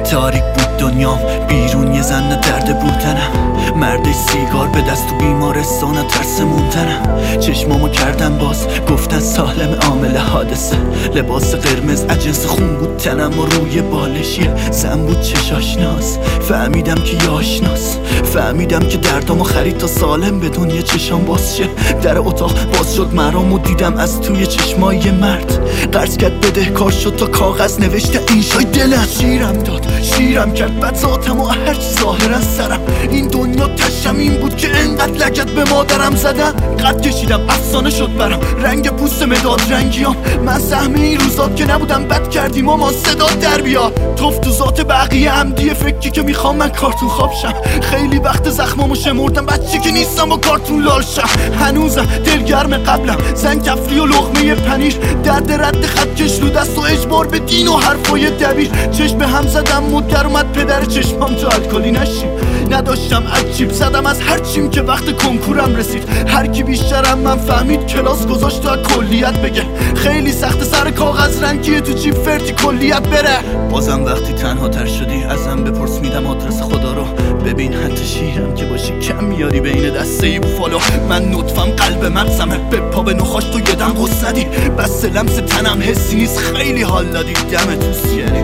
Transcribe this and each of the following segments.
تاریک بود دنیام، بیرون یه زن درد بودنم، مرد سیگار به دست تو بیمارستان ترس موندنم. چشمامو کردم باز، گفتن سالم عامل حادثه. لباس قرمز اجنس خون بود تنم و روی بالش یه زن بود چشاش ناز. فهمیدم که یاشناس، فهمیدم که دردامو خرید تا سالم به دنیا چشام باز شه. در اتاق باز شد مرامو دیدم از توی چشمای یه مرد. قرض کرد بده کار شد تا کاغذ نوشته این شای دلم. شیرم داد شیرم کرد بد ذاتم و هرچی ظاهرا سرم. این دنیا تشم این بود که انقدر لگت به مادرم زدم. قد کشیدم افسانه شد برم رنگ پوست مداد رنگیام. من سهم این روزات که نبودم بد کردی مامان صدا در بیا. توف تو ذات بقیه عمدی فکری که میخوام من کارتون خواب شم. خیلی وقت زخمامو شمردم بچه که نیستم و کارتون لال شم. هنوزم دلگرم قبلم زن کفری و لقمه پنیر. درد رد خط کش رو دست و اجبار به دین و حرفای دبیر. چشم به هم زدم مدر اومد پدر چشمام تو الکلی نشیم. نداشتم عجیب زدم از هر چیم که وقت کنکورم رسید. هر کی بیشترم من فهمید کلاس گذاشت تا کلیت بگه. خیلی سخت سر کاغذ رنگیه تو جیب فرتی کلیت بره. بازم وقتی تنها تر شدی ازم بپرس میدم آدرس خدا رو. ببین حتی شیرم که باشی کم میاری بین دسته ای بوفالو. من نطفم قلب مغزمه به پا به نخاش تو یه دم غص ندی. بس لمس تنم حسی نیست خیلی حال دادی دم تو سیری.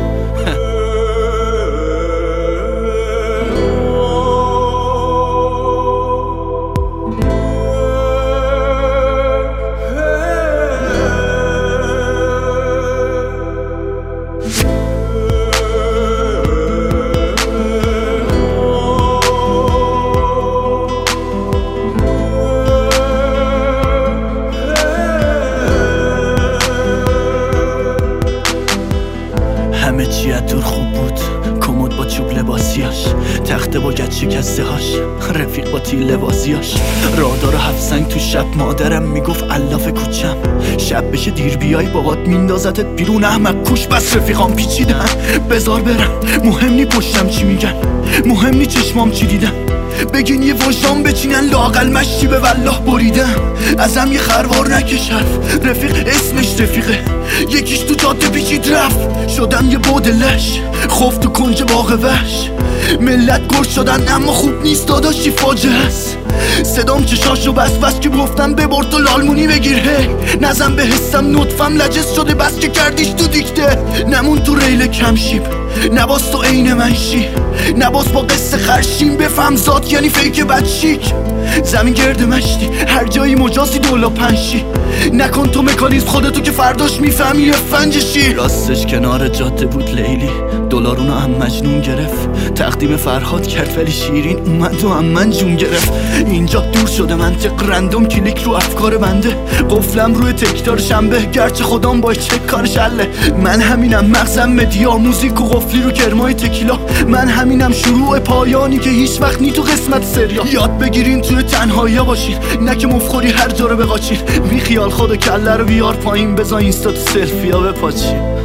همه چی از دور خوب بود، کمد با چوب لباسیاش، تخته با گچ شکسته هاش، رفیق با تیر لباسیاش، رادار و هفت سنگ تو شب. مادرم میگفت الاف کوچم شب بشه دیر بیای بابات میندازتت بیرون احمق کوش. بس رفیقام پیچیدن بذار برم، مهم نی پشتم چی میگن، مهم نی چشمام چی دیدن. بگین یه وجدان بچینن لاقل مشتی به والله بریدم. ازم یه خروار نکش حرف، رفیق اسمش رفیقه. یکیش تو جاده پیچید رفت، شدم یه بودلش خوف تو کنج باغ وحش. ملت گرد شدن اما خوب نیست داداشی فاجعه است. صدام چشاشو بس که گفتم ببر تو لالمونی بگیر. هی نزن به حسم نطفم لجس شده بس که کردیش تو دیکته. نمون تو ریل کمشیب نباز تو عین منشی، نباز با قصه خرشیم بفهم ذات یعنی فیک بدشیک. زمین گرد مشتی هر جایی مجازی دولا پنشی. نکن تو مکانیزم خودتو که فرداش میفهمی یه فنجشی. راستش کنار جاده بود لیلی، دلارونو هم مجنون گرفت. تقدیم فرهاد کرد ولی شیرین اومد و هم من جون گرفت. اینجا دور شده منطق رندوم کلیک رو افکار بنده. قفلم روی تکتار شنبه گرچه خودم با چک کار شله. من همینم مغزم مدیا موزیک و قفلی رو کرمای تکیلا. من همینم شروع پایانی که هیچ وقت نی تو قسمت سریا. یاد بگیرین توی تنهایی باشین، نه که مفخوری هر جا رو بقاچین. بی خیال خود کله رو بیار پایین بذار اینستا تو سلفیا بپاچین.